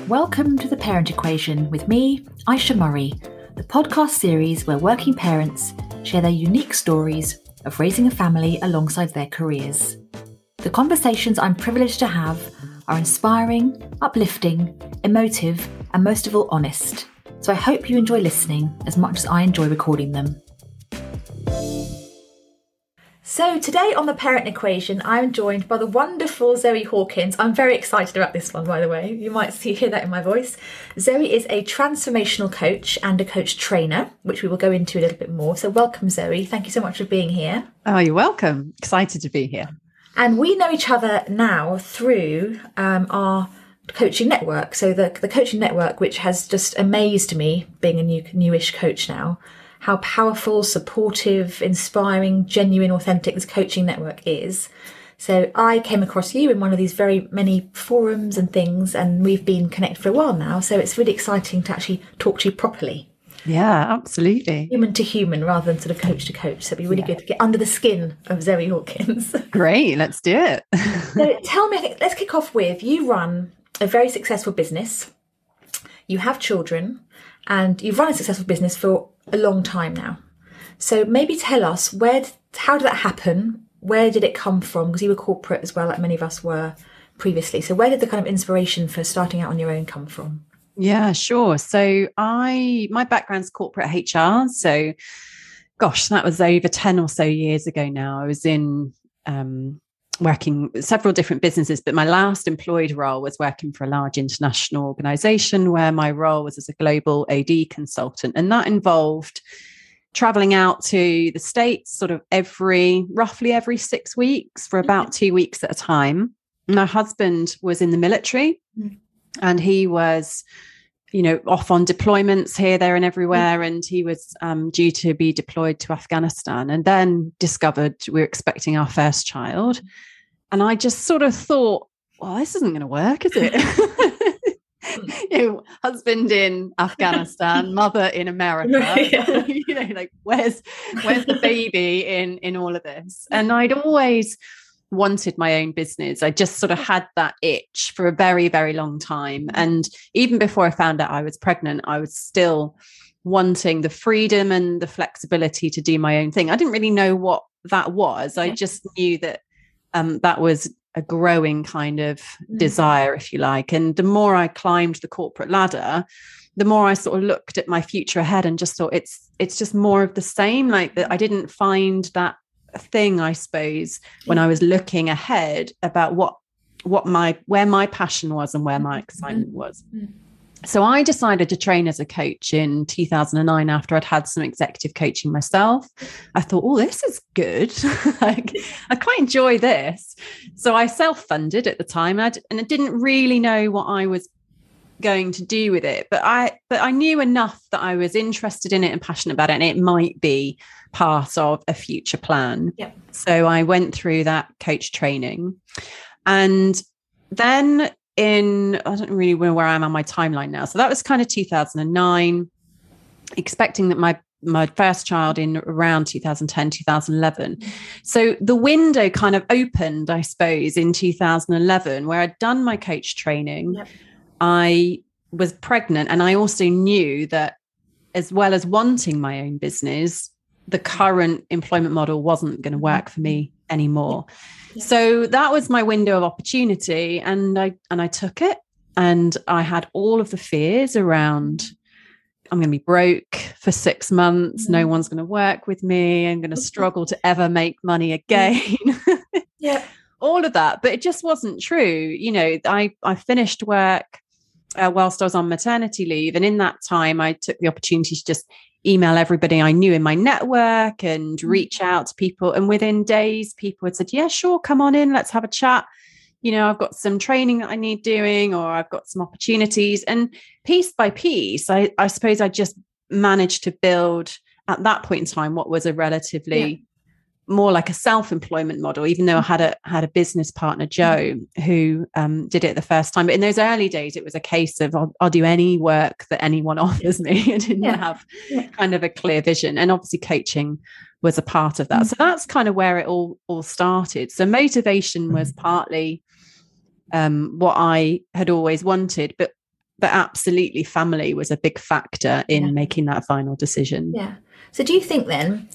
Welcome to The Parent Equation with me, Aisha Murray, the podcast series where working parents share their unique stories of raising a family alongside their careers. The conversations I'm privileged to have are inspiring, uplifting, emotive, and most of all honest. So I hope you enjoy listening as much as I enjoy recording them. So today on The Parent Equation, I'm joined by the wonderful Zoe Hawkins. I'm very excited about this one, by the way. You might hear that in my voice. Zoe is a transformational coach and a coach trainer, which we will go into a little bit more. So welcome, Zoe. Thank you so much for being here. Oh, you're welcome. Excited to be here. And we know each other now through our coaching network. So the coaching network, which has just amazed me, being a newish coach now, how powerful, supportive, inspiring, genuine, authentic this coaching network is. So I came across you in one of these very many forums and things, and we've been connected for a while now. So it's really exciting to actually talk to you properly. Yeah, absolutely. Human to human rather than sort of coach to coach. So it'd be really good to get under the skin of Zoe Hawkins. Great, let's do it. So tell me, let's kick off with, you run a very successful business. You have children and you've run a successful business for a long time now. So maybe tell us, how did that happen? Where did it come from? Because you were corporate as well, like many of us were previously. So where did the kind of inspiration for starting out on your own come from? Yeah, sure. So my background's corporate HR. So gosh, that was over 10 or so years ago now. I was in working several different businesses, but my last employed role was working for a large international organization where my role was as a global AD consultant. And that involved traveling out to the States sort of roughly every 6 weeks for about 2 weeks at a time. My husband was in the military and he was, off on deployments here, there and everywhere. And he was due to be deployed to Afghanistan and then discovered we were expecting our first child. And I just sort of thought, well, this isn't going to work, is it? Husband in Afghanistan, mother in America. Where's the baby in all of this? And I'd always wanted my own business. I just sort of had that itch for a very, very long time. And even before I found out I was pregnant, I was still wanting the freedom and the flexibility to do my own thing. I didn't really know what that was. I just knew that that was a growing kind of desire, if you like. And the more I climbed the corporate ladder, the more I sort of looked at my future ahead and just thought it's just more of the same. Like that, I didn't find that thing, I suppose, when I was looking ahead about where my passion was and where my excitement was. So I decided to train as a coach in 2009 after I'd had some executive coaching myself. I thought, oh, this is good. I quite enjoy this. So I self-funded at the time and I didn't really know what I was going to do with it. But I knew enough that I was interested in it and passionate about it, and it might be part of a future plan. Yep. So I went through that coach training. And then I don't really know where I am on my timeline now. So that was kind of 2009, expecting that my first child in around 2010, 2011. So the window kind of opened, I suppose, in 2011, where I'd done my coach training. Yep. I was pregnant, and I also knew that as well as wanting my own business, the current employment model wasn't going to work for me anymore. Yeah. So that was my window of opportunity, and I took it, and I had all of the fears around, I'm going to be broke for 6 months. No one's going to work with me. I'm going to struggle to ever make money again. Yeah. All of that. But it just wasn't true. I finished work whilst I was on maternity leave. And in that time, I took the opportunity to just email everybody I knew in my network and reach out to people. And within days, people had said, yeah, sure, come on in, let's have a chat. I've got some training that I need doing, or I've got some opportunities. And piece by piece, I suppose I just managed to build at that point in time what was a relatively more like a self-employment model, even though I had a business partner, Joe, who did it the first time. But in those early days, it was a case of I'll do any work that anyone offers me. I didn't have kind of a clear vision. And obviously coaching was a part of that. So that's kind of where it all started. So motivation was partly what I had always wanted, but absolutely family was a big factor in making that final decision. Yeah. So do you think then,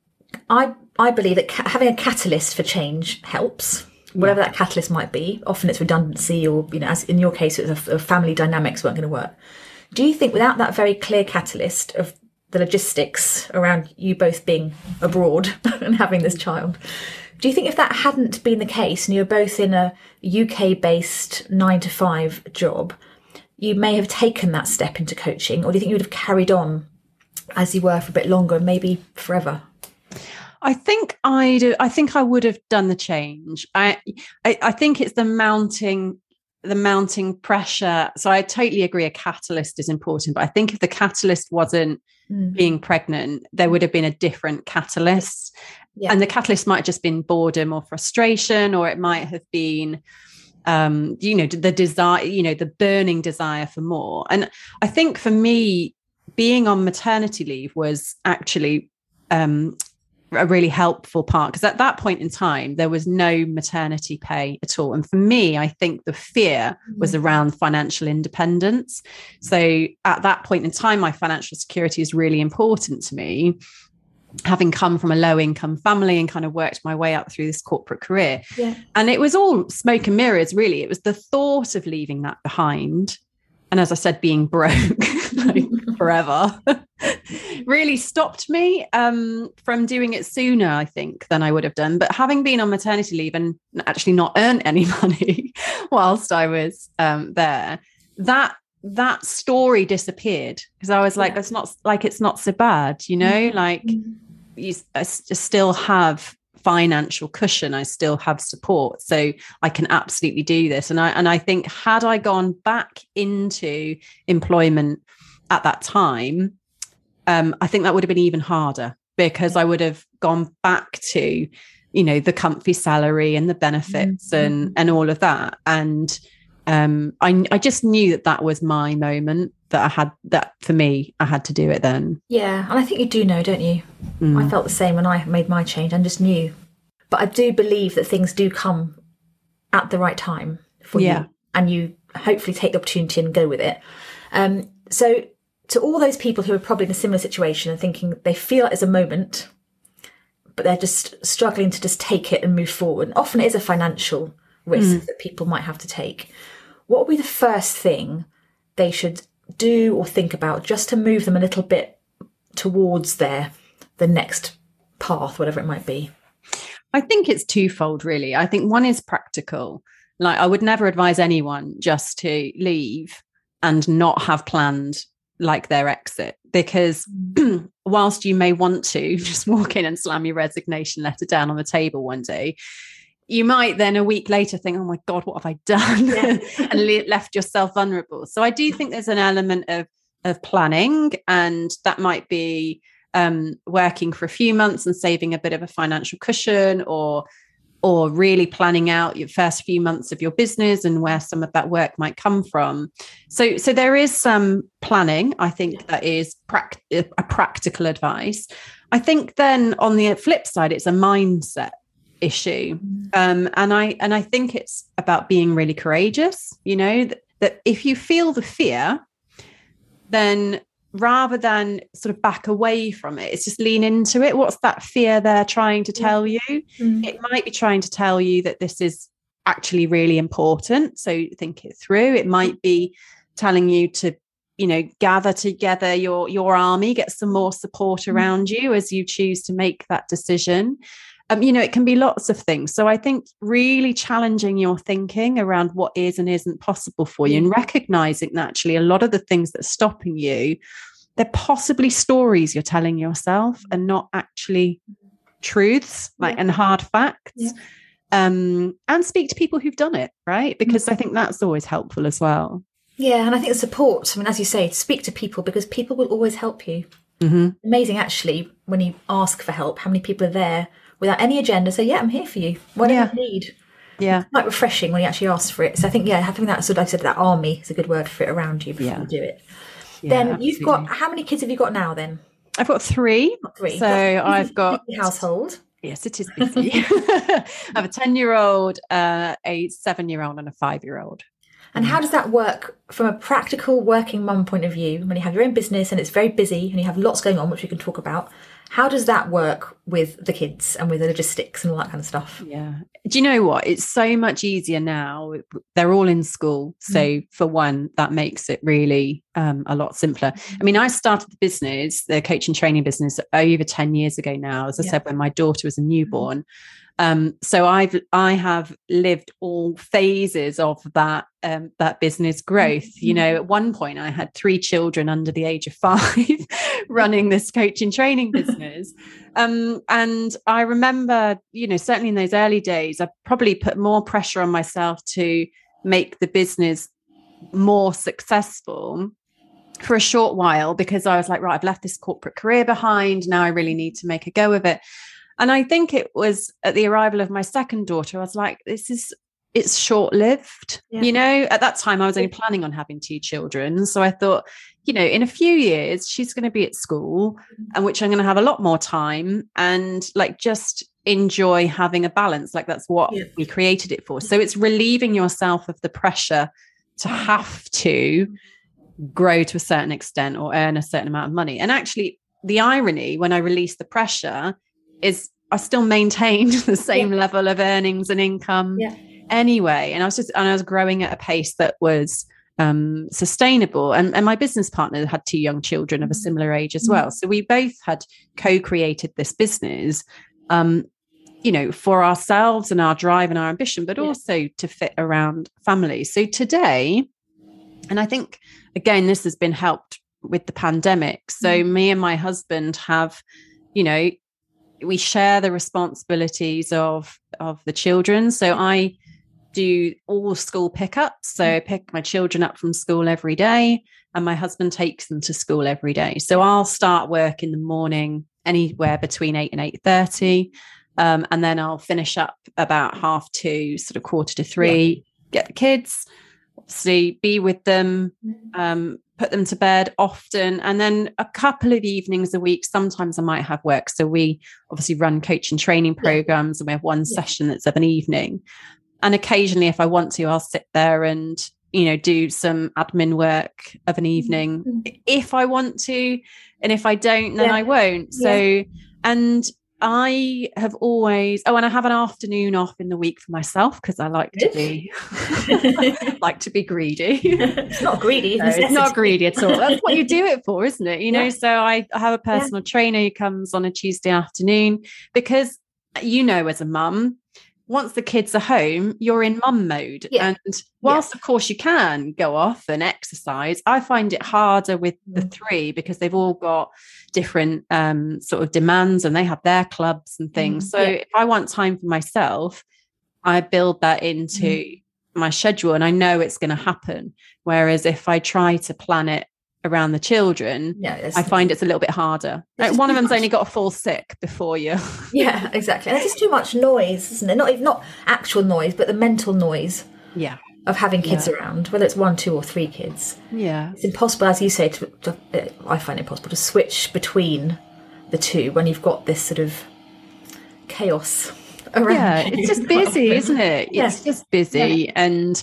I believe that having a catalyst for change helps, whatever that catalyst might be. Often it's redundancy, or, as in your case, it was a family dynamics weren't going to work. Do you think without that very clear catalyst of the logistics around you both being abroad and having this child, do you think if that hadn't been the case and you were both in a UK-based 9-to-5 job, you may have taken that step into coaching? Or do you think you would have carried on as you were for a bit longer, maybe forever? I think I do. I think I would have done the change. I think it's the mounting pressure. So I totally agree a catalyst is important, but I think if the catalyst wasn't being pregnant, there would have been a different catalyst. Yeah. And the catalyst might have just been boredom or frustration, or it might have been the desire, the burning desire for more. And I think for me, being on maternity leave was actually a really helpful part, because at that point in time there was no maternity pay at all. And for me, I think the fear was around financial independence. So at that point in time, my financial security is really important to me, having come from a low income family and kind of worked my way up through this corporate career. And it was all smoke and mirrors, really. It was the thought of leaving that behind, and as I said, being broke like forever really stopped me from doing it sooner, I think, than I would have done. But having been on maternity leave and actually not earned any money whilst I was there, that story disappeared, because I was like, it's not so bad, like I still have financial cushion, I still have support, so I can absolutely do this. And I think had I gone back into employment at that time, I think that would have been even harder, because I would have gone back to, the comfy salary and the benefits and all of that. And I just knew that was my moment, that for me, I had to do it then. Yeah. And I think you do know, don't you? I felt the same when I made my change. I just knew. But I do believe that things do come at the right time for you, and you hopefully take the opportunity and go with it. So to all those people who are probably in a similar situation and thinking they feel like there's a moment, but they're just struggling to just take it and move forward, and often it is a financial risk that people might have to take, what would be the first thing they should do or think about just to move them a little bit towards the next path, whatever it might be? I think it's twofold, really. I think one is practical. Like, I would never advise anyone just to leave and not have planned like their exit, because whilst you may want to just walk in and slam your resignation letter down on the table one day, you might then a week later think, oh my God, what have I done? And left yourself vulnerable. So I do think there's an element of planning, and that might be working for a few months and saving a bit of a financial cushion, or really planning out your first few months of your business and where some of that work might come from. So there is some planning, I think, that is a practical advice. I think then on the flip side, it's a mindset issue. And I think it's about being really courageous, that if you feel the fear, then rather than sort of back away from it, it's just lean into it. What's that fear they're trying to tell you? It might be trying to tell you that this is actually really important, so think it through. It might be telling you to, gather together your army, get some more support around you as you choose to make that decision. It can be lots of things. So I think really challenging your thinking around what is and isn't possible for you, and recognizing that actually a lot of the things that are stopping you, they're possibly stories you're telling yourself and not actually truths, and hard facts. And speak to people who've done it, right? Because I think that's always helpful as well. Yeah, and I think the support, as you say, speak to people, because people will always help you. Amazing, actually, when you ask for help, how many people are there without any agenda, say, I'm here for you, whatever you need. It's quite refreshing when you actually ask for it. So I think, having that sort of, I said, that army is a good word for it around you before you do it. Then absolutely. You've got, how many kids have you got now then? I've got three. So I've got... household. Yes, it is busy. I have a 10-year-old, a 7-year-old and a 5-year-old. And how does that work from a practical working mum point of view, when you have your own business and it's very busy and you have lots going on, which we can talk about? How does that work with the kids and with the logistics and all that kind of stuff? Yeah. Do you know what? It's so much easier now. They're all in school. So for one, that makes it really a lot simpler. I mean, I started the business, the coaching training business, over 10 years ago now, as I said, when my daughter was a newborn. So I have lived all phases of that business growth. You know, at one point I had 3 children under the age of 5 running this coaching training business. And I remember, you know, certainly in those early days, I probably put more pressure on myself to make the business more successful for a short while, because I was like, right, I've left this corporate career behind. Now I really need to make a go of it. And I think it was at the arrival of my second daughter, I was like, it's short-lived. You know, at that time I was only planning on having 2 children. So I thought, you know, in a few years, she's going to be at school, and which I'm going to have a lot more time and like just enjoy having a balance. Like that's what we created it for. So it's relieving yourself of the pressure to have to grow to a certain extent or earn a certain amount of money. And actually the irony when I released the pressure is I still maintained the same level of earnings and income anyway. And I was growing at a pace that was sustainable. And my business partner had 2 young children of a similar age as well. So we both had co-created this business, you know, for ourselves and our drive and our ambition, but also to fit around family. So today, and I think, again, this has been helped with the pandemic. So me and my husband have, you know, we share the responsibilities of the children. So I do all school pickups. So I pick my children up from school every day and my husband takes them to school every day. So I'll start work in the morning anywhere between 8 and 8:30. And then I'll finish up about 2:30, sort of 2:45, get the kids, obviously be with them, put them to bed often. And then a couple of evenings a week, sometimes I might have work. So we obviously run coaching training programs and we have one session that's of an evening. And occasionally, if I want to, I'll sit there and, you know, do some admin work of an evening if I want to. And if I don't, then I won't. So, and I have always, and I have an afternoon off in the week for myself because I like to be like to be greedy. It's not greedy. No, it's not greedy at all. That's what you do it for, isn't it? You know, so I have a personal trainer who comes on a Tuesday afternoon because, you know, as a mum, once the kids are home, you're in mum mode. And whilst, of course, you can go off and exercise, I find it harder with the 3 because they've all got different sort of demands and they have their clubs and things. So if I want time for myself, I build that into my schedule and I know it's going to happen. Whereas if I try to plan it around the children, I find it's a little bit harder. Like one of them's only got to fall sick before you. Yeah, exactly. And it's just too much noise, isn't it? Not actual noise, but the mental noise. Of having kids around, whether it's 1, 2, or 3 kids. It's impossible, as you say, I find it impossible to switch between the 2 when you've got this sort of chaos around. It's just busy, isn't it? It's just busy, and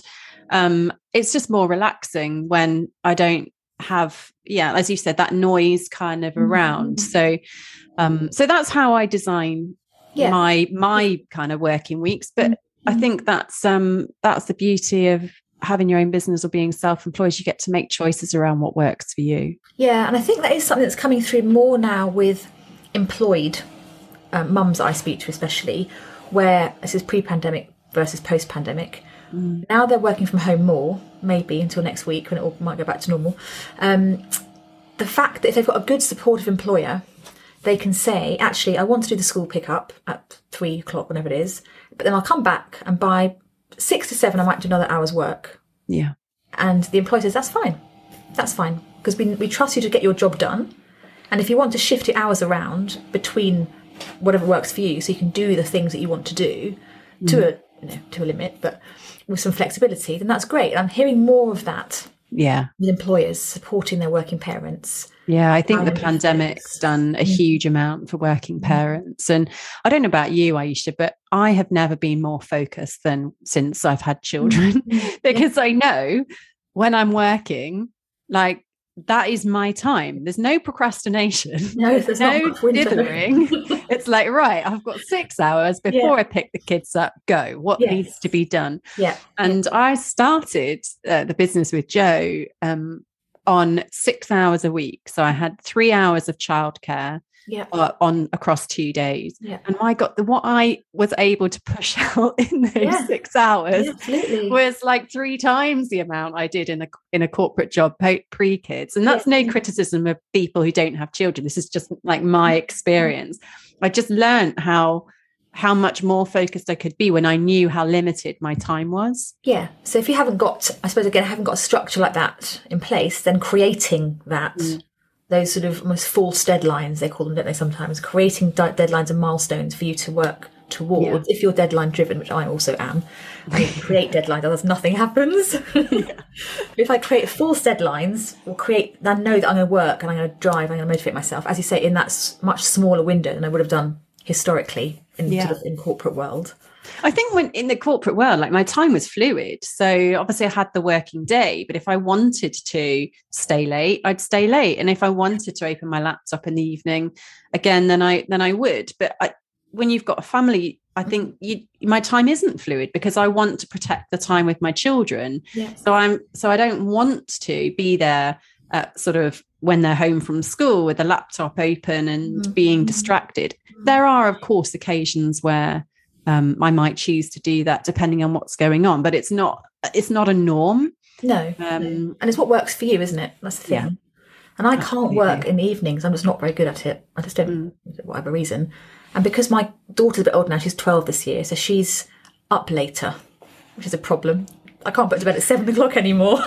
it's just more relaxing when I don't have, as you said, that noise kind of around. So that's how I design my kind of working weeks, but I think that's the beauty of having your own business or being self-employed. You get to make choices around what works for you. Yeah, and I think that is something that's coming through more now with employed mums that I speak to, especially, where this is pre-pandemic versus post-pandemic. Now they're working from home more, maybe until next week when it all might go back to normal. The fact that if they've got a good supportive employer, they can say, actually, I want to do the school pickup at 3 o'clock, whenever it is, but then I'll come back and by 6 to 7, I might do another hour's work. Yeah. And the employer says, that's fine, because we trust you to get your job done. And if you want to shift your hours around between whatever works for you, so you can do the things that you want to do to a limit, but with some flexibility, then that's great. And I'm hearing more of that with employers supporting their working parents. Yeah, I think the pandemic's done a huge amount for working parents. And I don't know about you, Aisha, but I have never been more focused than since I've had children, because I know when I'm working, like, that is my time. There's no procrastination. No, there's no dithering. It's like, right, I've got 6 hours before I pick the kids up. Go. What needs to be done? Yeah. And I started the business with Joe on 6 hours a week. So I had 3 hours of childcare on across 2 days. Yeah. And my God, what I was able to push out in those 6 hours was like 3 times the amount I did in a corporate job pre-kids. And that's no criticism of people who don't have children. This is just like my experience. I just learned how much more focused I could be when I knew how limited my time was. Yeah. So if you haven't got a structure like that in place, then creating that, those sort of almost false deadlines, they call them, don't they, sometimes, creating deadlines and milestones for you to work towards, if you're deadline driven, which I also am. I create deadlines, otherwise nothing happens. If I create false deadlines, I know that I'm going to work and I'm going to drive, I'm going to motivate myself, as you say, in that much smaller window than I would have done historically in corporate world. I think when in the corporate world, like, my time was fluid. So obviously I had the working day, but if I wanted to stay late, I'd stay late. And if I wanted to open my laptop in the evening again, then I would. But when you've got a family, I think my time isn't fluid, because I want to protect the time with my children. Yes. So I don't want to be there sort of when they're home from school with the laptop open and being distracted. There are, of course, occasions where I might choose to do that depending on what's going on, but it's not a norm. No. And it's what works for you, isn't it? That's the thing. Yeah. And I can't work in the evenings. I'm just not very good at it. I just don't, for whatever reason. And because my daughter's a bit older now, she's 12 this year, so she's up later, which is a problem. I can't put her to bed at 7 o'clock anymore.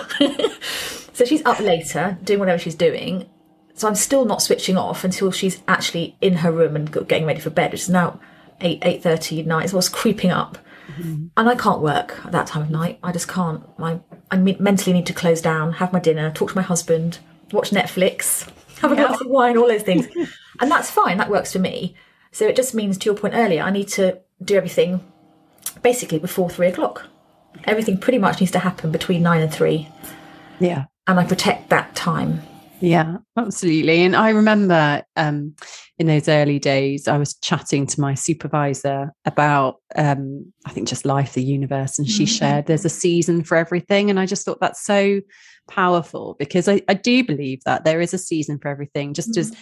So she's up later doing whatever she's doing. So I'm still not switching off until she's actually in her room and getting ready for bed, which is now 8:30 at night. It's what's creeping up. And I can't work at that time of night. I just can't. I mentally need to close down, have my dinner, talk to my husband, watch Netflix, have a glass of wine, all those things. And that's fine. That works for me. So it just means, to your point earlier, I need to do everything basically before 3 o'clock. Everything pretty much needs to happen between 9 and 3. Yeah. And I protect that time. Yeah, absolutely. And I remember in those early days, I was chatting to my supervisor about, I think, just life, the universe. And she shared there's a season for everything. And I just thought that's so powerful, because I do believe that there is a season for everything. Just as,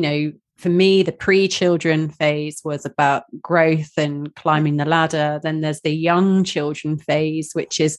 for me, the pre-children phase was about growth and climbing the ladder. Then there's the young children phase, which is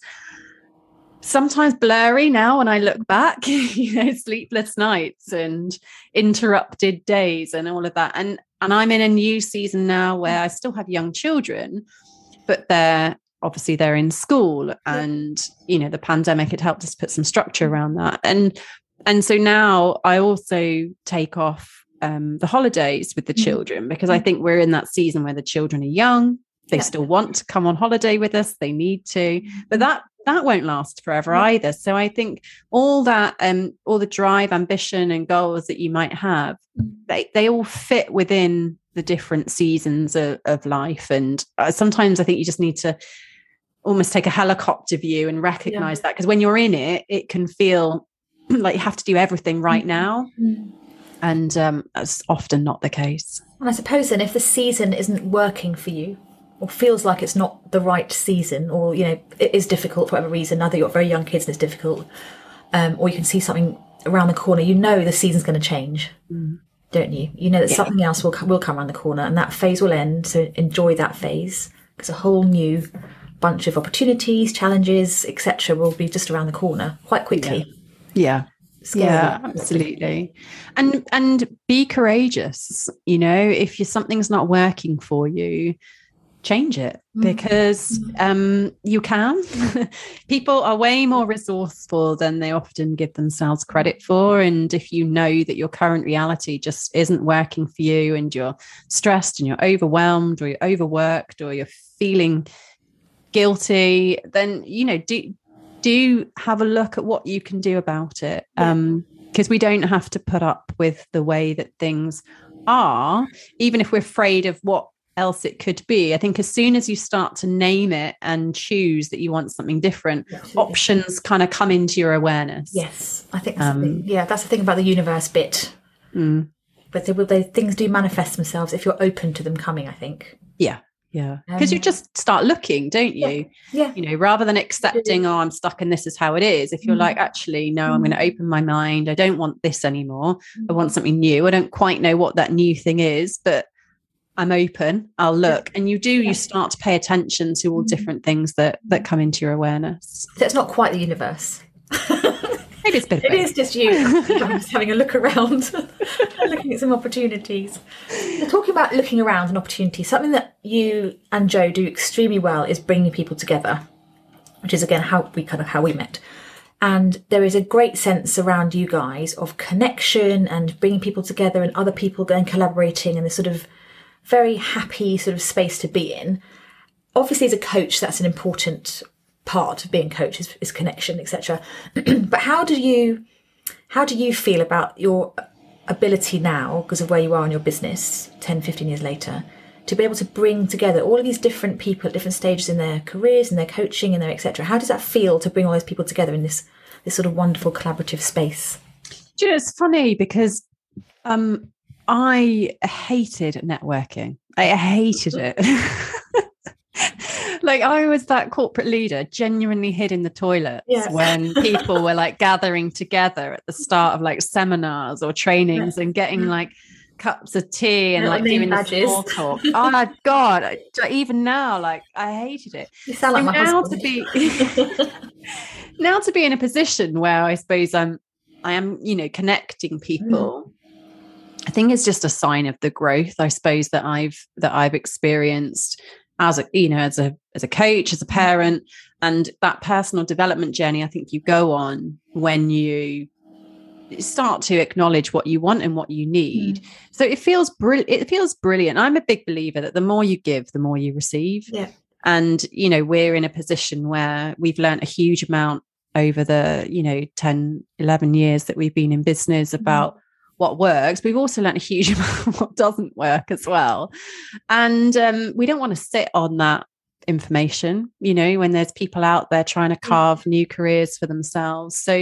sometimes blurry now when I look back, sleepless nights and interrupted days and all of that. And I'm in a new season now where I still have young children, but they're in school, and, the pandemic had helped us put some structure around that. And so now I also take off the holidays with the children, because I think we're in that season where the children are young. They still want to come on holiday with us. They need to, but that won't last forever either. So I think all that, all the drive, ambition and goals that you might have, they all fit within the different seasons of life. And sometimes I think you just need to almost take a helicopter view and recognize that, because when you're in it, it can feel like you have to do everything right now. And that's often not the case. And I suppose then, if the season isn't working for you, or feels like it's not the right season, or, it is difficult for whatever reason, either you've got very young kids and it's difficult, or you can see something around the corner, the season's going to change, don't you? You know that something else will come around the corner, and that phase will end. So enjoy that phase, because a whole new bunch of opportunities, challenges, etc. will be just around the corner quite quickly. Yeah. Yeah, absolutely. And be courageous. If something's not working for you, change it, because you can. People are way more resourceful than they often give themselves credit for. And if you know that your current reality just isn't working for you, and you're stressed and you're overwhelmed, or you're overworked, or you're feeling guilty, then do have a look at what you can do about it. Because we don't have to put up with the way that things are, even if we're afraid of what else it could be. I think as soon as you start to name it and choose that you want something different, options kind of come into your awareness. Yes, I think that's the thing. Yeah, that's the thing about the universe bit. But things do manifest themselves if you're open to them coming, I think. Yeah. Because you just start looking, don't you? Yeah. You know, rather than accepting, oh, I'm stuck and this is how it is. If you're like, actually, no, I'm going to open my mind. I don't want this anymore. I want something new. I don't quite know what that new thing is, but I'm open. I'll look. And you start to pay attention to all different things that come into your awareness. So it's not quite the universe. Maybe it's a bit of both. It is just you just having a look around and looking at some opportunities. So talking about looking around and opportunities, something that you and Joe do extremely well is bringing people together, which is again how we met. And there is a great sense around you guys of connection and bringing people together and other people going collaborating and this sort of very happy sort of space to be in. Obviously, as a coach, that's an important part of being a coach is connection, etc. But how do you feel about your ability now, because of where you are in your business 10, 15 years later, to be able to bring together all of these different people at different stages in their careers and their coaching and their etc.? How does that feel to bring all those people together in this sort of wonderful collaborative space? Do you know, it's funny because I hated networking. I hated it. Like I was that corporate leader genuinely hid in the toilets when people were like gathering together at the start of like seminars or trainings and getting like cups of tea and like doing the small talk. Oh my God. Even now, like I hated it. You sound like my husband. Now to be in a position where I suppose I am, you know, connecting people, I think it's just a sign of the growth, I suppose, that I've experienced as a coach, as a parent, and that personal development journey I think you go on when you start to acknowledge what you want and what you need. So it feels brilliant. I'm a big believer that the more you give, the more you receive. Yeah. And, you know, we're in a position where we've learned a huge amount over the, 10, 11 years that we've been in business about what works. We've also learned a huge amount of what doesn't work as well. And we don't want to sit on that information, you know, when there's people out there trying to carve new careers for themselves. So,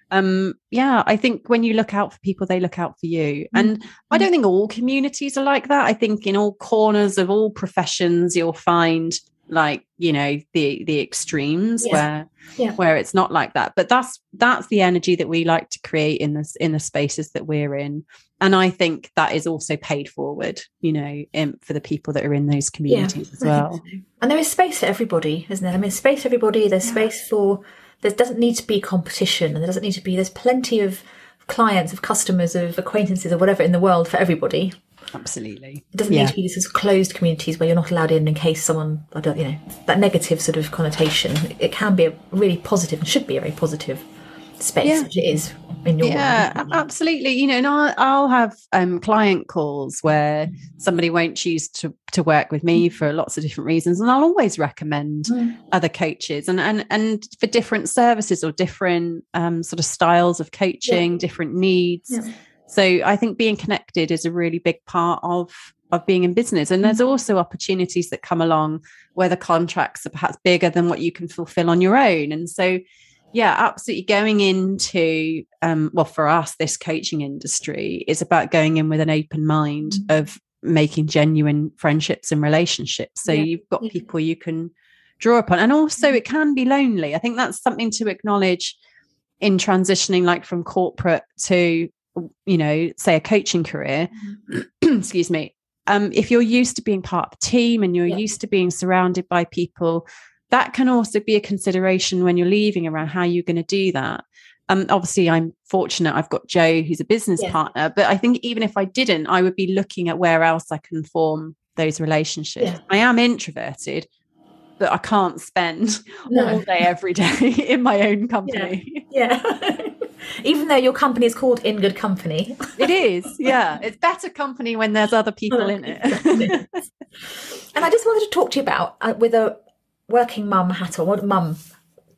I think when you look out for people, they look out for you. And I don't think all communities are like that. I think in all corners of all professions, you'll find like, you know, the extremes where it's not like that. But that's the energy that we like to create in the spaces that we're in. And I think that is also paid forward, you know, for the people that are in those communities as well. So. And there is space for everybody, isn't there? I mean, space for everybody. There's space for, there doesn't need to be competition, and there's plenty of clients, of customers, of acquaintances or whatever in the world for everybody. Absolutely. It doesn't need to be these closed communities where you're not allowed in case someone, that negative sort of connotation. It can be a really positive and should be a very positive space, which it is in your world. Absolutely. You know, and I'll have client calls where somebody won't choose to work with me for lots of different reasons, and I'll always recommend other coaches and for different services or different sort of styles of coaching, different needs. So I think being connected is a really big part of being in business. And there's also opportunities that come along where the contracts are perhaps bigger than what you can fulfill on your own. And so, absolutely going into, for us, this coaching industry is about going in with an open mind of making genuine friendships and relationships. So you've got people you can draw upon. And also it can be lonely. I think that's something to acknowledge in transitioning like from corporate to, you know, say a coaching career, excuse me. If you're used to being part of a team and you're used to being surrounded by people, that can also be a consideration when you're leaving around how you're going to do that. Obviously, I'm fortunate. I've got Joe, who's a business partner, but I think even if I didn't, I would be looking at where else I can form those relationships. Yeah. I am introverted, but I can't spend all day, every day in my own company. Yeah. Even though your company is called In Good Company. It is, yeah. It's better company when there's other people in it. And I just wanted to talk to you about, with a working mum hat on, what mum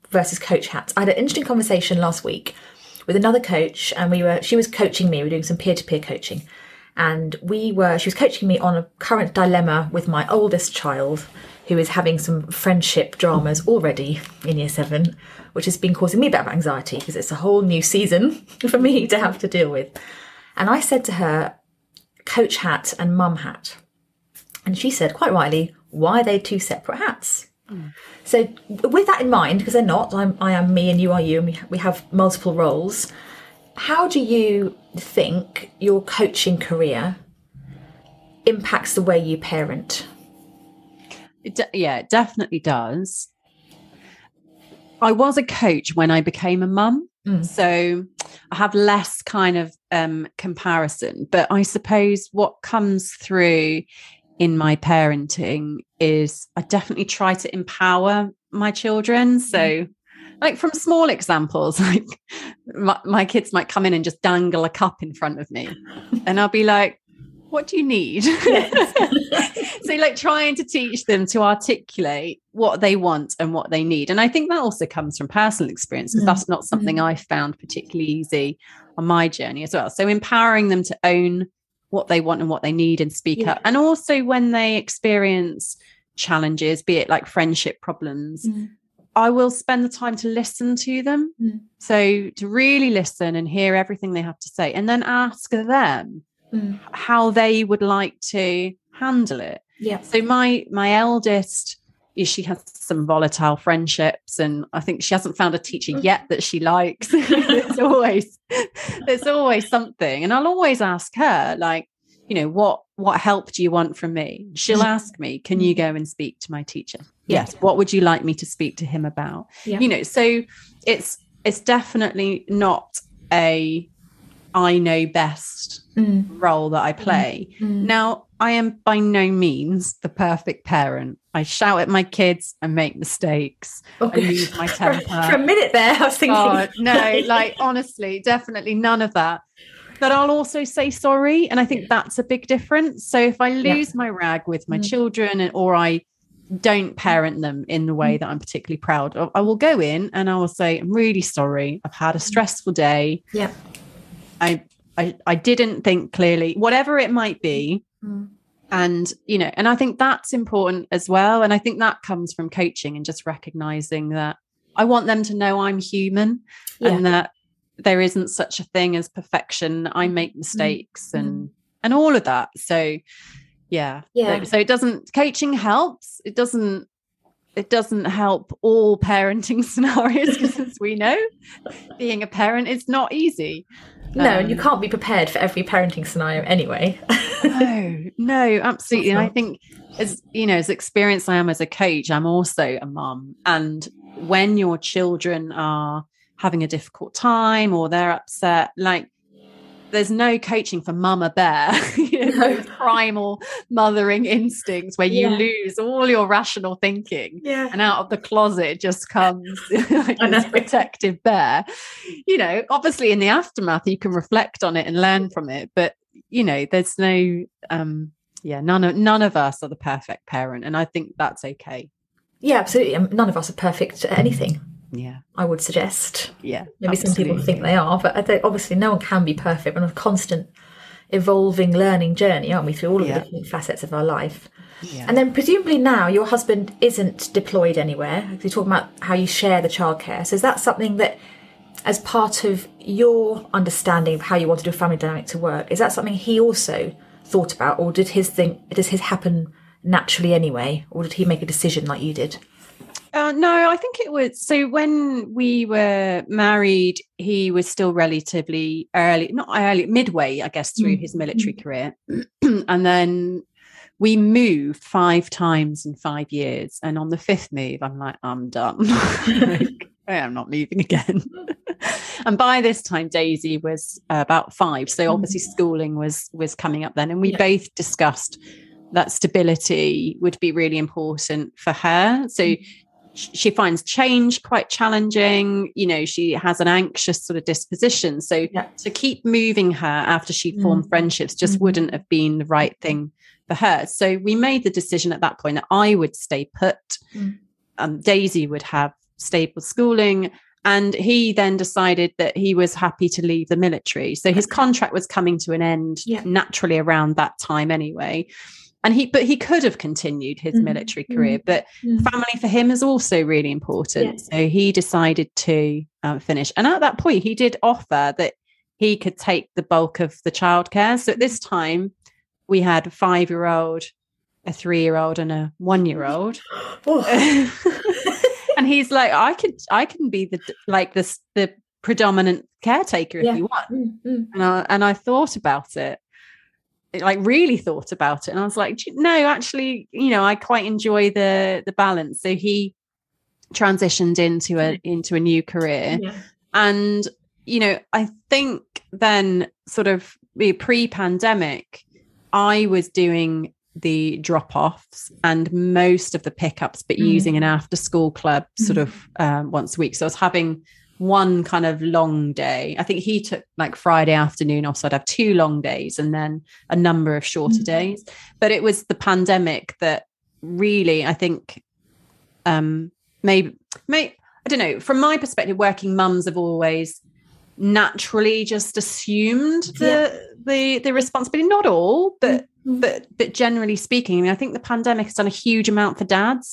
versus coach hats. I had an interesting conversation last week with another coach, and she was coaching me. We were doing some peer-to-peer coaching, and she was coaching me on a current dilemma with my oldest child, who is having some friendship dramas already in year 7, which has been causing me a bit of anxiety because it's a whole new season for me to have to deal with. And I said to her, coach hat and mum hat. And she said, quite rightly, why are they 2 separate hats? So with that in mind, because they're not, I am me and you are you, and we have multiple roles. How do you think your coaching career impacts the way you parent? It definitely does. I was a coach when I became a mum, so I have less kind of comparison. But I suppose what comes through in my parenting is I definitely try to empower my children. So like from small examples, like my kids might come in and just dangle a cup in front of me and I'll be like, what do you need? Yes. So like trying to teach them to articulate what they want and what they need. And I think that also comes from personal experience, because that's not something I found particularly easy on my journey as well. So empowering them to own what they want and what they need and speak up. And also when they experience challenges, be it like friendship problems, I will spend the time to listen to them. So to really listen and hear everything they have to say, and then ask them how they would like to handle it. So my eldest, she has some volatile friendships, and I think she hasn't found a teacher yet that she likes. there's always something, and I'll always ask her, like, you know, what help do you want from me? She'll ask me, can you go and speak to my teacher? Yes. What would you like me to speak to him about? You know, so it's definitely not a I know best role that I play. Now, I am by no means the perfect parent. I shout at my kids, I make mistakes, I lose my temper. For a minute there, I was thinking. Oh, no, like honestly, definitely none of that. But I'll also say sorry. And I think that's a big difference. So if I lose my rag with my children, or I don't parent them in the way that I'm particularly proud of, I will go in and I will say, I'm really sorry. I've had a stressful day. I didn't think clearly, whatever it might be. And, you know, and I think that's important as well. And I think that comes from coaching and just recognizing that I want them to know I'm human and that there isn't such a thing as perfection. I make mistakes and all of that. So, so it doesn't, coaching helps. It doesn't help all parenting scenarios, because as we know, being a parent is not easy. No, and you can't be prepared for every parenting scenario anyway. No, absolutely. And I think, as you know, as experienced I am as a coach, I'm also a mum. And when your children are having a difficult time or they're upset, like, there's no coaching for mama bear, you know, those primal mothering instincts where you lose all your rational thinking and out of the closet just comes like this protective bear. You know, obviously in the aftermath you can reflect on it and learn from it, but you know, there's no none of us are the perfect parent, and I think that's okay. Absolutely. None of us are perfect at anything. I would suggest. Maybe absolutely. Some people think they are, but obviously no one can be perfect. We're on a constant evolving learning journey, aren't we, through all of the different facets of our life. And then presumably now your husband isn't deployed anywhere. You're talking about how you share the childcare. So is that something that, as part of your understanding of how you want to do a family dynamic to work, is that something he also thought about, or does his happen naturally anyway, or did he make a decision like you did? No, I think it was. So when we were married, he was still relatively midway, I guess, through his military career. And then we moved 5 times in 5 years. And on the 5th move, I'm like, I'm done. I am not moving again. And by this time, Daisy was about 5. So obviously schooling was coming up then. And we both discussed that stability would be really important for her. So she finds change quite challenging. You know, she has an anxious sort of disposition. So to keep moving her after she formed friendships just wouldn't have been the right thing for her. So we made the decision at that point that I would stay put. Daisy would have stable schooling. And he then decided that he was happy to leave the military. So his contract was coming to an end naturally around that time anyway. And he could have continued his military career, but family for him is also really important. So he decided to finish. And at that point, he did offer that he could take the bulk of the childcare. So at this time, we had a 5-year-old, a 3-year-old, and a 1-year-old. And he's like, I can be the predominant caretaker if you want. And I thought about it. Like really thought about it, and I was like, no, actually, I quite enjoy the balance. So he transitioned into a new career, and I think then sort of pre-pandemic, I was doing the drop-offs and most of the pickups, but using an after-school club sort of once a week. So I was having one kind of long day. I think he took like Friday afternoon off, so I'd have 2 long days and then a number of shorter days. But it was the pandemic that really, I think, maybe I don't know, from my perspective, working mums have always naturally just assumed the responsibility. Not all, but generally speaking, I mean, I think the pandemic has done a huge amount for dads.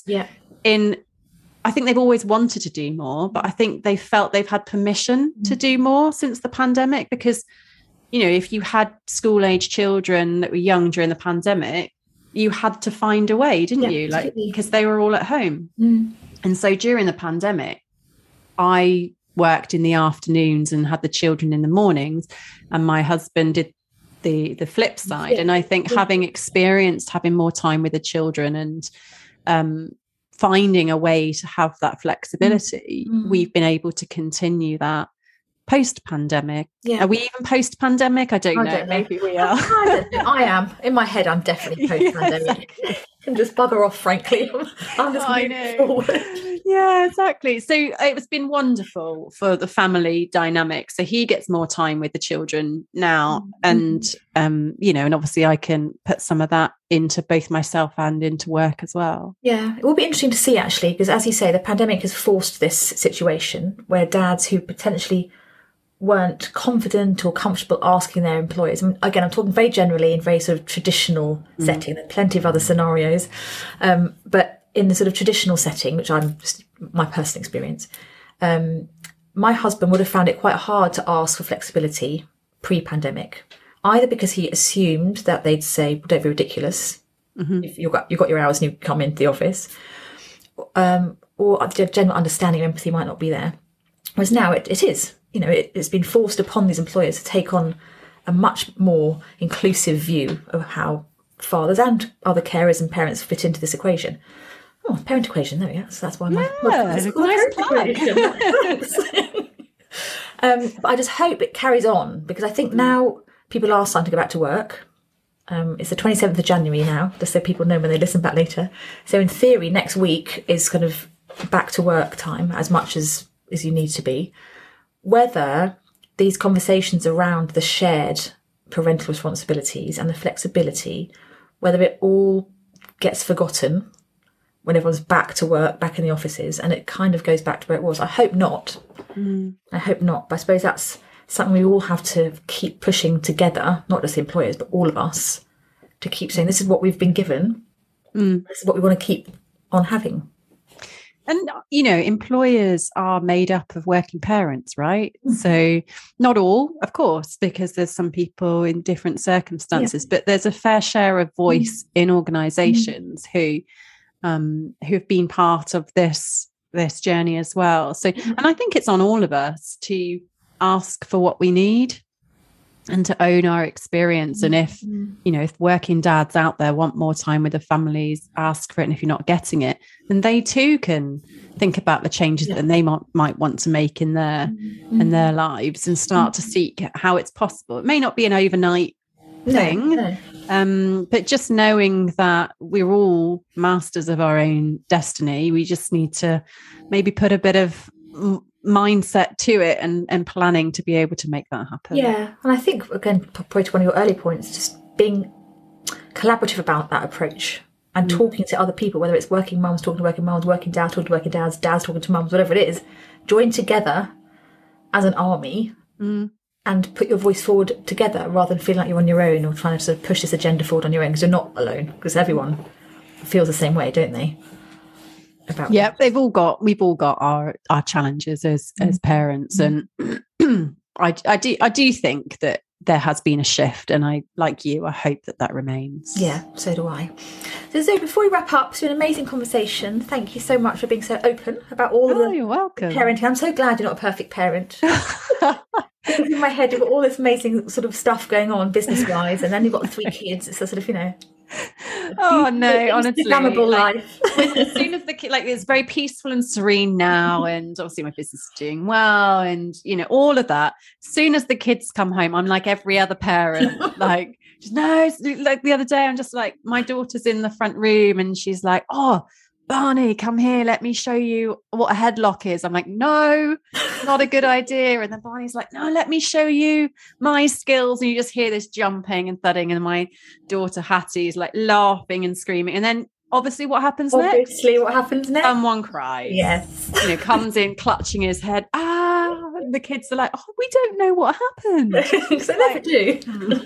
I think they've always wanted to do more, but I think they felt they've had permission to do more since the pandemic, because, if you had school age children that were young during the pandemic, you had to find a way, didn't you? Like, because they were all at home. And so during the pandemic, I worked in the afternoons and had the children in the mornings, and my husband did the flip side. And I think having experienced having more time with the children and, finding a way to have that flexibility, we've been able to continue that post-pandemic. Are we even post-pandemic? I don't know. Maybe we are. I am. In my head, I'm definitely post-pandemic. And just bugger off, frankly. I'm just moving forward. Yeah, exactly. So it's been wonderful for the family dynamic. So he gets more time with the children now. And, and obviously I can put some of that into both myself and into work as well. Yeah, it will be interesting to see, actually, because as you say, the pandemic has forced this situation where dads who potentially weren't confident or comfortable asking their employers. I mean, again, I'm talking very generally in very sort of traditional setting. There are plenty of other scenarios, but in the sort of traditional setting, which I'm just my personal experience, my husband would have found it quite hard to ask for flexibility pre-pandemic, either because he assumed that they'd say, "Don't be ridiculous. If you've got your hours and you come into the office," or the general understanding of empathy might not be there. Whereas now it is. It's been forced upon these employers to take on a much more inclusive view of how fathers and other carers and parents fit into this equation. Oh, parent equation, there we go. So that's why my nice but I just hope it carries on, because I think now people are starting to go back to work. It's the 27th of January now, just so people know when they listen back later. So in theory, next week is kind of back to work time as much as you need to be. Whether these conversations around the shared parental responsibilities and the flexibility, whether it all gets forgotten when everyone's back to work, back in the offices, and it kind of goes back to where it was. I hope not. I hope not. But I suppose that's something we all have to keep pushing together, not just the employers, but all of us, to keep saying this is what we've been given. This is what we want to keep on having. And, employers are made up of working parents, right? So not all, of course, because there's some people in different circumstances, but there's a fair share of voice in organisations who have been part of this journey as well. So, and I think it's on all of us to ask for what we need and to own our experience. And if working dads out there want more time with the families, ask for it. And if you're not getting it, then they too can think about the changes that they might want to make in their lives and start to seek how it's possible. It may not be an overnight thing, but just knowing that we're all masters of our own destiny, we just need to maybe put a bit of mindset to it and planning to be able to make that happen. Yeah, and I think, again, probably to one of your early points, just being collaborative about that approach and talking to other people, whether it's working mums talking to working mums, working dads talking to working dads, dads talking to mums, whatever it is, join together as an army and put your voice forward together rather than feeling like you're on your own or trying to sort of push this agenda forward on your own, because you're not alone, because everyone feels the same way, don't they? We've all got our challenges as parents, and I do think that there has been a shift, and I, like you, I hope that remains. Yeah, so do I. So before we wrap up, it's been an amazing conversation. Thank you so much for being so open about all of you're welcome. Parenting. I'm so glad you're not a perfect parent. Because in my head, you've got all this amazing sort of stuff going on business-wise, and then you've got the 3 kids. It's a sort of, oh no, honestly, Instagrammable life. As soon as the kid, it's very peaceful and serene now, and obviously my business is doing well, and all of that. As soon as the kids come home, I'm like every other parent, like the other day, I'm just like, my daughter's in the front room, and she's like, "Oh, Barney, come here, let me show you what a headlock is." I'm like, "No, not a good idea." And then Barney's like, "No, let me show you my skills." And you just hear this jumping and thudding, and my daughter Hattie's like laughing and screaming. And then obviously what happens next? Someone cries. Yes. Comes in clutching his head. And the kids are like, "Oh, we don't know what happened." Because they never do.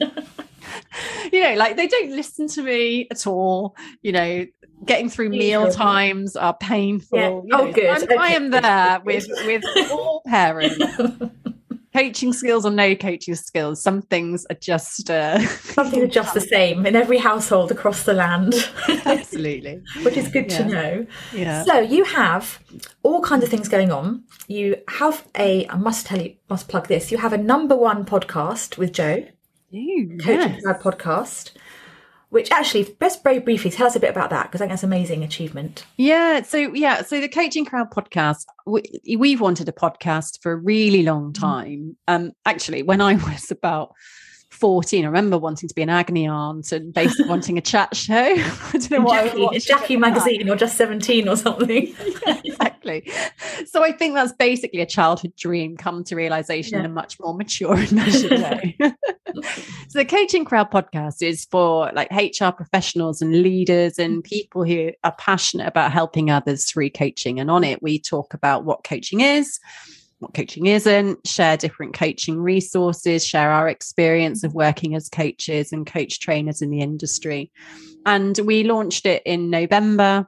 They don't listen to me at all. Getting through meal times are painful. Yeah. Good. I am there with all parents. Coaching skills or no coaching skills, some things are just the same in every household across the land. Absolutely. Which is good to know. Yeah. So you have all kinds of things going on. You have I must plug this. You have a #1 podcast with Joe. Coaching Crowd podcast. Which actually, best very briefly, tell us a bit about that, because I think that's an amazing achievement. So the Coaching Crowd podcast, we've wanted a podcast for a really long time. Actually, when I was about 14, I remember wanting to be an agony aunt and basically wanting a chat show. I don't know why. Jackie magazine, or Just 17 or something. Yeah, exactly. So I think that's basically a childhood dream come to realization in a much more mature and measured way. So the Coaching Crowd podcast is for HR professionals and leaders and people who are passionate about helping others through coaching. And on it, we talk about what coaching is, what coaching isn't, share different coaching resources, share our experience of working as coaches and coach trainers in the industry. And we launched it in November.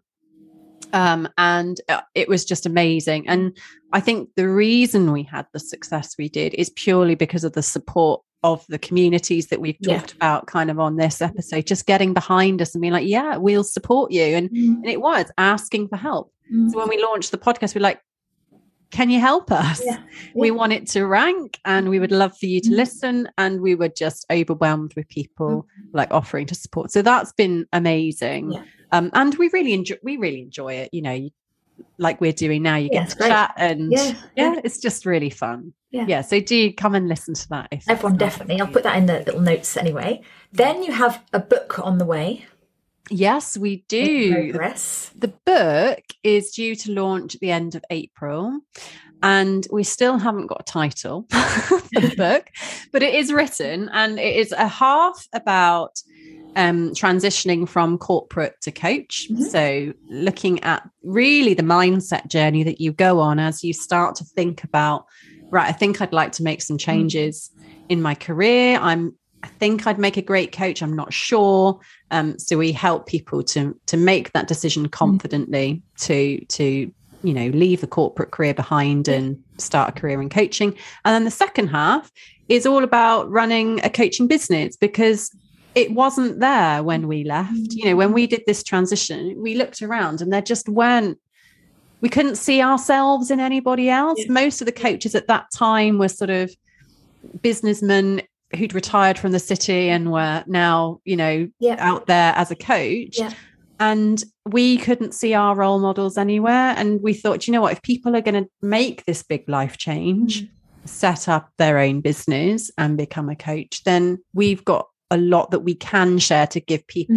And it was just amazing. And I think the reason we had the success we did is purely because of the support of the communities that we've talked about kind of on this episode, just getting behind us and being like, yeah, we'll support you. And it was asking for help. So when we launched the podcast, we're like, can you help us? We want it to rank, and we would love for you to listen. And we were just overwhelmed with people offering to support. So that's been amazing. And we really enjoy it. Like we're doing now, you get to chat, and it's just really fun. So do come and listen to that. Everyone, definitely. I'll put that in the little notes anyway. Then you have a book on the way. Yes, we do. The book is due to launch at the end of April, and we still haven't got a title for the book, but it is written, and it is a half about transitioning from corporate to coach. So looking at really the mindset journey that you go on as you start to think about, right, I think I'd like to make some changes in my career. I think I'd make a great coach. I'm not sure. So we help people to make that decision confidently to leave the corporate career behind and start a career in coaching. And then the second half is all about running a coaching business, because it wasn't there when we left. When we did this transition, we looked around and there just we couldn't see ourselves in anybody else. Most of the coaches at that time were sort of businessmen who'd retired from the city and were now, out there as a coach. And we couldn't see our role models anywhere. And we thought, what, if people are going to make this big life change, set up their own business and become a coach, then we've got a lot that we can share to give people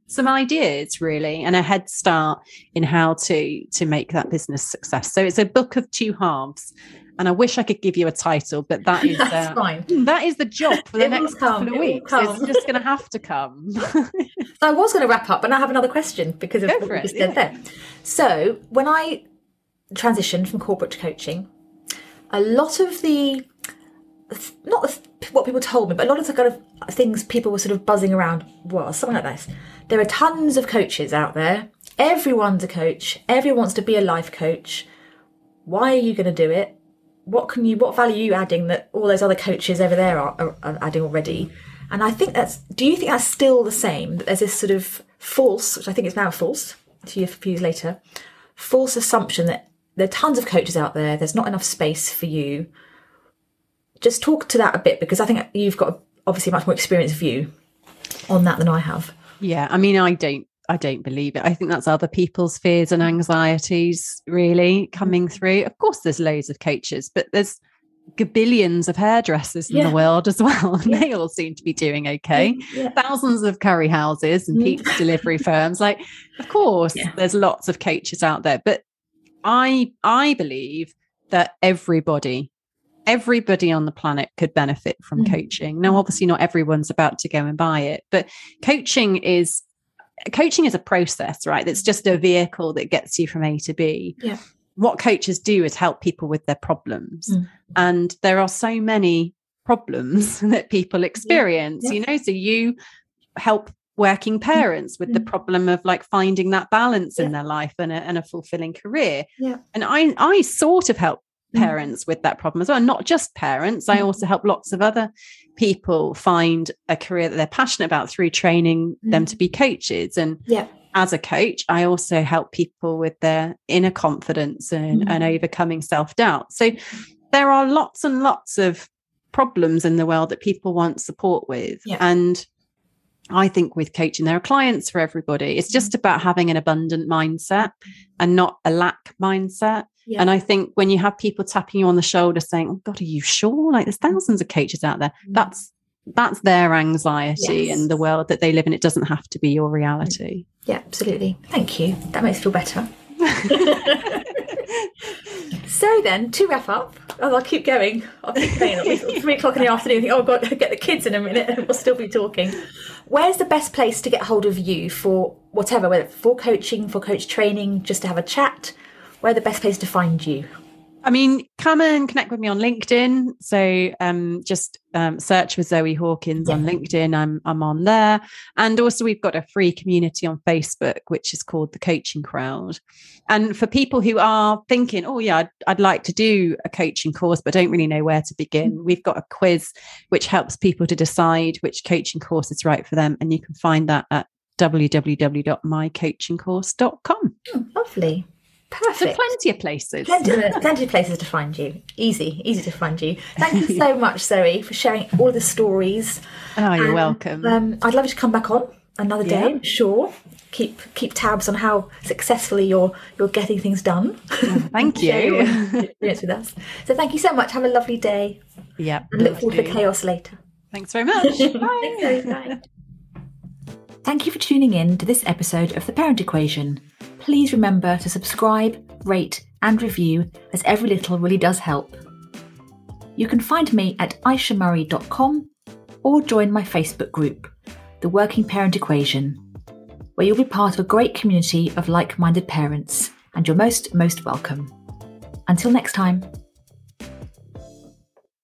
some ideas really, and a head start in how to make that business success. So it's a book of two halves. And I wish I could give you a title, but that is fine. That is the job for the next couple of weeks. It's just going to have to come. So I was going to wrap up, but now I have another question because of what you just said there. So when I transitioned from corporate to coaching, a lot of not what people told me, but a lot of the kind of things people were sort of buzzing around was something like this. There are tons of coaches out there. Everyone's a coach. Everyone wants to be a life coach. Why are you going to do it? What value are you adding that all those other coaches over there are adding already? And I think do you think that's still the same? That there's this sort of false, which I think is now false, to use later, false assumption that there are tons of coaches out there. There's not enough space for you. Just talk to that a bit, because I think you've got obviously a much more experienced view on that than I have. Yeah, I mean, I don't believe it. I think that's other people's fears and anxieties really coming through. Of course, there's loads of coaches, but there's gabillions of hairdressers in the world as well. And they all seem to be doing okay. Yeah. Thousands of curry houses and pizza delivery firms. Like, of course, there's lots of coaches out there. But I believe that everybody on the planet could benefit from coaching. Now, obviously, not everyone's about to go and buy it, but coaching is a process, right? That's just a vehicle that gets you from A to B. Yeah. What coaches do is help people with their problems. And there are so many problems that people experience, you know, so you help working parents with the problem of like finding that balance in their life and a fulfilling career. Yeah. And I sort of help parents with that problem as well. Not just parents. I also help lots of other people find a career that they're passionate about through training them to be coaches. And as a coach, I also help people with their inner confidence and overcoming self-doubt. So there are lots and lots of problems in the world that people want support with. And I think with coaching, there are clients for everybody. It's just about having an abundant mindset and not a lack mindset. Yeah. And I think when you have people tapping you on the shoulder saying, oh God, are you sure? Like, there's thousands of coaches out there. That's their anxiety and the world that they live in. It doesn't have to be your reality. Yeah, absolutely. Thank you. That makes me feel better. So then, to wrap up, I'll keep going. I'll keep going. It's 3 o'clock in the afternoon. I think, oh God, I'll get the kids in a minute and we'll still be talking. Where's the best place to get hold of you for whatever, whether for coaching, for coach training, just to have a chat? Where's the best place to find you? I mean, come and connect with me on LinkedIn. So just search for Zoe Hawkins on LinkedIn. I'm on there. And also we've got a free community on Facebook, which is called The Coaching Crowd. And for people who are thinking, oh yeah, I'd like to do a coaching course, but don't really know where to begin, we've got a quiz which helps people to decide which coaching course is right for them. And you can find that at www.mycoachingcourse.com. Oh, lovely. Perfect. So plenty of places. Plenty of places to find you. Easy to find you. Thank you so much, Zoe, for sharing all the stories. Oh, you're welcome. I'd love you to come back on another day, I'm sure. Keep tabs on how successfully you're getting things done. Oh, thank you. Share your experience with us. So thank you so much. Have a lovely day. Yeah. And look forward to the chaos later. Thanks very much. Bye. Bye. Thank you for tuning in to this episode of The Parent Equation. Please remember to subscribe, rate and review, as every little really does help. You can find me at aishamurray.com or join my Facebook group, The Working Parent Equation, where you'll be part of a great community of like-minded parents, and you're most welcome. Until next time.